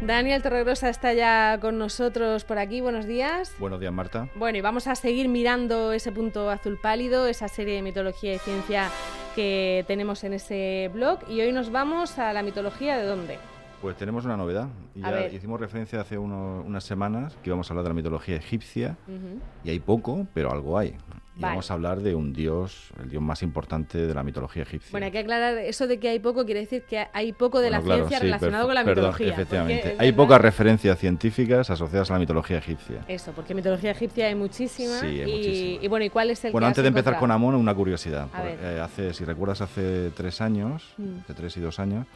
Daniel Torregrosa está ya con nosotros por aquí. Buenos días. Buenos días, Marta. Bueno, y vamos a seguir mirando ese punto azul pálido, esa serie de mitología y ciencia que tenemos en ese blog. Y hoy nos vamos a la mitología ¿de dónde? Pues tenemos una novedad. Ya hicimos referencia hace unas semanas que íbamos a hablar de la mitología egipcia. Y hay poco, pero algo hay. Y vamos a hablar de un dios, el dios más importante de la mitología egipcia. Bueno, hay que aclarar, eso de que hay poco quiere decir que hay poco de la ciencia relacionado con la mitología. Efectivamente. Hay pocas referencias científicas asociadas a la mitología egipcia. Eso, porque mitología egipcia hay muchísima. Sí, hay muchísima. Y bueno, ¿y cuál es el Bueno, antes de empezar con Amón, una curiosidad. Si recuerdas, hace 3 años, de 3 y 2 años,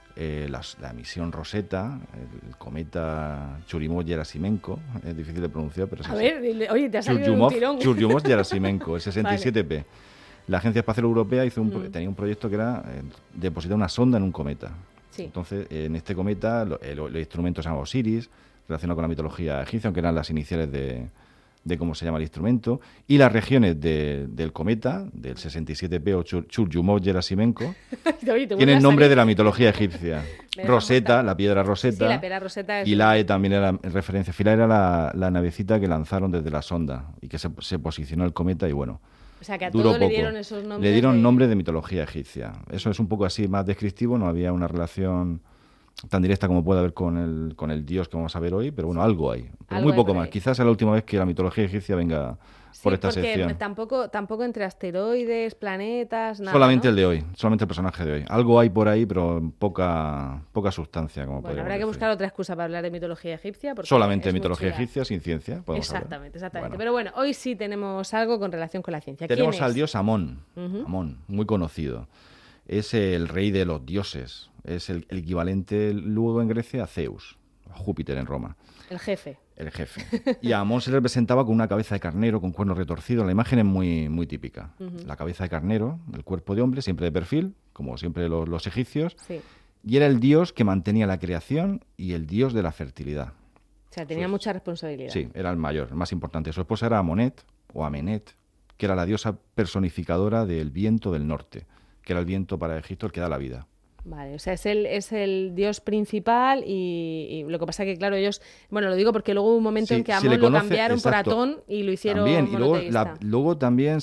la misión Rosetta, el cometa Churyumov-Gerasimenko, es difícil de pronunciar, pero es así. Oye, te ha salido un tirón. Churyumov-Gerasimenko, el 67P. Vale. La Agencia Espacial Europea tenía un proyecto que era depositar una sonda en un cometa. Sí. Entonces, en este cometa, los instrumentos se llaman Osiris, relacionados con la mitología egipcia, aunque eran las iniciales de cómo se llama el instrumento, y las regiones del cometa, del 67P o Churyumov-Gerasimenko, tienen nombre de la mitología egipcia. Rosetta, la piedra Rosetta, sí, la piedra Rosetta y Philae también era en referencia. Philae era la navecita que lanzaron desde la sonda y que se posicionó el cometa y bueno, o sea, que a todos le dieron esos nombres. Le dieron nombre de mitología egipcia. Eso es un poco así más descriptivo, no había una relación tan directa como puede haber con el dios que vamos a ver hoy, pero bueno, algo hay. Pero muy poco más. Quizás sea la última vez que la mitología egipcia venga por esta sección. Tampoco entre asteroides, planetas, nada. Solamente el de hoy, solamente el personaje de hoy. Algo hay por ahí, pero poca sustancia. Habrá que buscar otra excusa para hablar de mitología egipcia. Solamente mitología egipcia, sin ciencia. Exactamente. Bueno. Pero bueno, hoy sí tenemos algo con relación con la ciencia. Tenemos al dios Amón, Amón, muy conocido. Es el rey de los dioses. Es el equivalente luego en Grecia a Zeus, a Júpiter en Roma. El jefe. Y a Amón se le representaba con una cabeza de carnero, con cuernos retorcidos. La imagen es muy, muy típica. La cabeza de carnero, el cuerpo de hombre, siempre de perfil, como siempre los egipcios. Sí. Y era el dios que mantenía la creación y el dios de la fertilidad. O sea, tenía mucha responsabilidad. Sí, era el mayor, el más importante. Su esposa era Amonet, o Amenet, que era la diosa personificadora del viento del norte, que era el viento para Egipto el que da la vida. Vale, o sea, es el dios principal y lo que pasa que, claro, ellos... Bueno, lo digo porque luego hubo un momento en que Amón lo cambiaron por Atón y lo hicieron monoteísta. Y luego también,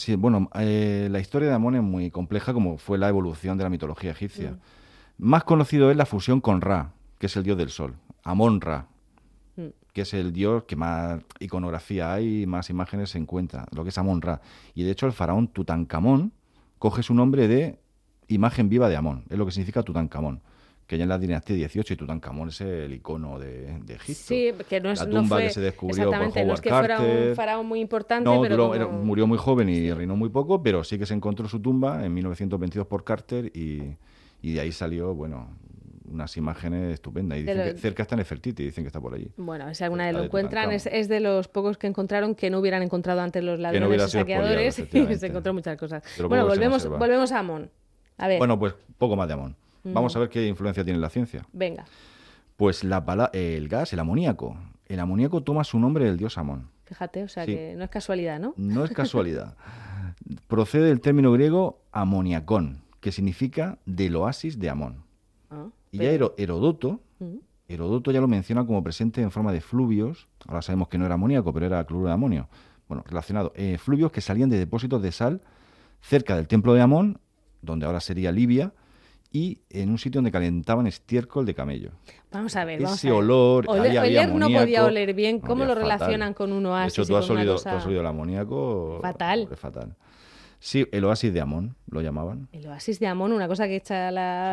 la historia de Amón es muy compleja, como fue la evolución de la mitología egipcia. Más conocido es la fusión con Ra, que es el dios del sol, Amón-Ra, que es el dios que más iconografía hay y más imágenes se encuentra, lo que es Amón-Ra. Y de hecho el faraón Tutankamón coge su nombre de imagen viva de Amón, es lo que significa Tutankamón, que ya en la dinastía 18 y Tutankamón es el icono de Egipto. Sí, que no es la tumba que se descubrió por Howard Carter. No es que fuera un faraón muy importante, pero murió muy joven y reinó muy poco, pero sí que se encontró su tumba en 1922 por Carter y de ahí salió, unas imágenes estupendas. Y dicen que cerca está Nefertiti, dicen que está por allí. Bueno, si alguna vez lo encuentran, es de los pocos que encontraron que no hubieran encontrado antes los ladrones y saqueadores, y se encontró muchas cosas. Bueno, volvemos a Amón. A ver. Bueno, pues poco más de Amón. Vamos a ver qué influencia tiene la ciencia. Venga. Pues el gas, el amoníaco. El amoníaco toma su nombre del dios Amón. Fíjate, o sea que no es casualidad, ¿no? No es casualidad. Procede del término griego amoniacón, que significa del oasis de Amón. Ya Heródoto ya lo menciona como presente en forma de fluvios. Ahora sabemos que no era amoníaco, pero era cloruro de amonio. Bueno, relacionado. Fluvios que salían de depósitos de sal cerca del templo de Amón, donde ahora sería Libia, y en un sitio donde calentaban estiércol de camello. Vamos a ver. Ese olor, ahí había amoníaco. No podía oler bien. ¿Cómo lo relacionan con un oasis? De hecho, tú has olido el amoníaco. Fatal. Fatal. Sí, el oasis de Amón lo llamaban. El oasis de Amón, una cosa que echa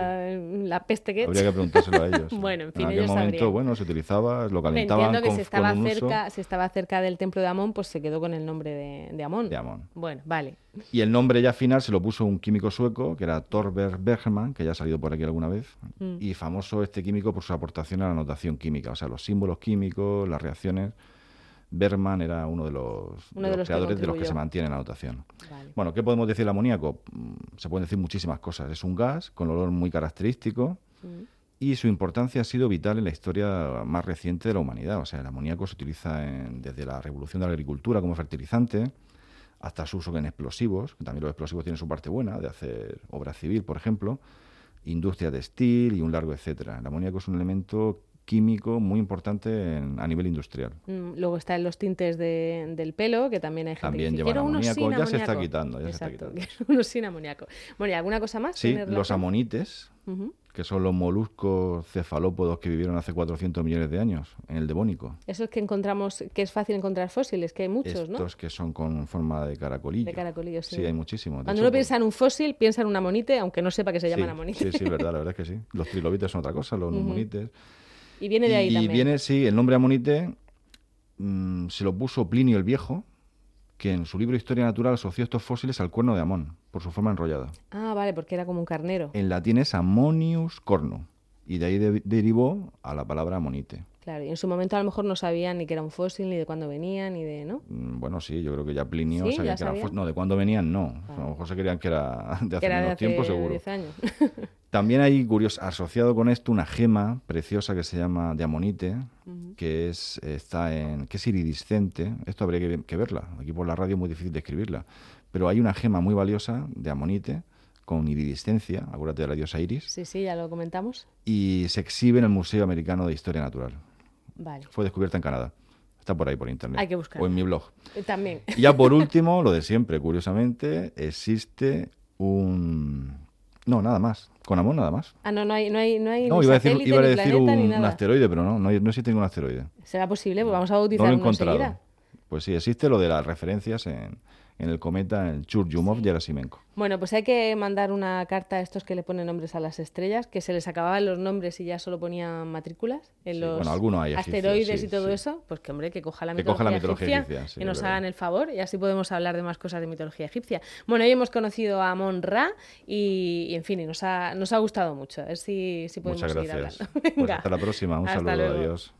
la peste que echa. Habría que preguntárselo a ellos. Bueno, en fin, en aquel momento, se utilizaba, lo calentaban. Entiendo que con si estaba cerca del templo de Amón, pues se quedó con el nombre de Amón. De Amón. Bueno, vale. Y el nombre ya final se lo puso un químico sueco, que era Thorberg Bergman, que ya ha salido por aquí alguna vez, y famoso este químico por su aportación a la notación química, o sea, los símbolos químicos, las reacciones. Bergman era uno de los creadores de los que se mantiene en la notación. Vale. Bueno, ¿qué podemos decir del amoníaco? Se pueden decir muchísimas cosas. Es un gas con olor muy característico y su importancia ha sido vital en la historia más reciente de la humanidad. O sea, el amoníaco se utiliza desde la revolución de la agricultura como fertilizante hasta su uso en explosivos, que también los explosivos tienen su parte buena, de hacer obra civil, por ejemplo, industria textil y un largo etcétera. El amoníaco es un elemento químico muy importante a nivel industrial. Luego están los tintes del pelo, que también hay gente también que dice, llevan amoníaco, unos sin ya se está quitando. Exacto, unos sin amoníaco. Bueno, ¿y alguna cosa más? Sí, los amonites, que son los moluscos cefalópodos que vivieron hace 400 millones de años en el Devónico. Esos que encontramos, que es fácil encontrar fósiles, que hay muchos, ¿no? Estos que son con forma de caracolillo. De caracolillo, sí. Sí, hay muchísimos. Cuando uno piensa en un fósil, piensa en un amonite, aunque no sepa que se llaman amonites. Sí, verdad, la verdad es que sí. Los trilobites son otra cosa, los amonites. Y viene de ahí también. Y viene, sí, el nombre amonite se lo puso Plinio el Viejo, que en su libro Historia Natural asoció estos fósiles al cuerno de Amón, por su forma enrollada. Ah, vale, porque era como un carnero. En latín es Ammonius corno, y de ahí derivó a la palabra amonite. Claro, y en su momento a lo mejor no sabían ni que era un fósil, ni de cuándo venían, ni de, ¿no? Bueno, sí, yo creo que ya Plinio ¿Sí? sabía que eran fósiles. No, de cuándo venían, no. A lo mejor se creían que era de hace menos tiempo, seguro. 10 años. También hay, asociado con esto, una gema preciosa que se llama de amonite, que es iridiscente. Esto habría que verla. Aquí por la radio es muy difícil describirla. Pero hay una gema muy valiosa de amonite con iridiscencia, acuérdate de la diosa Iris. Sí, ya lo comentamos. Y se exhibe en el Museo Americano de Historia Natural. Vale. Fue descubierta en Canadá. Está por ahí, por internet. Hay que buscarla. O en mi blog. También. Y ya por último, lo de siempre, curiosamente, existe un... No, nada más. Con Amón nada más. Ah, no hay no, iba a decir un asteroide, pero no existe ningún asteroide. ¿Será posible? Pues vamos a bautizar uno enseguida. Pues sí, existe lo de las referencias en el cometa, en el Churyumov-Gerasimenko. Bueno, pues hay que mandar una carta a estos que le ponen nombres a las estrellas, que se les acababan los nombres y ya solo ponían matrículas en los asteroides y todo eso. Pues que, hombre, que coja la mitología egipcia, que nos hagan el favor y así podemos hablar de más cosas de mitología egipcia. Bueno, hoy hemos conocido a Amón-Ra y en fin, nos ha gustado mucho. A ver si podemos seguir hablando. Pues hasta la próxima. Un saludo. Adiós.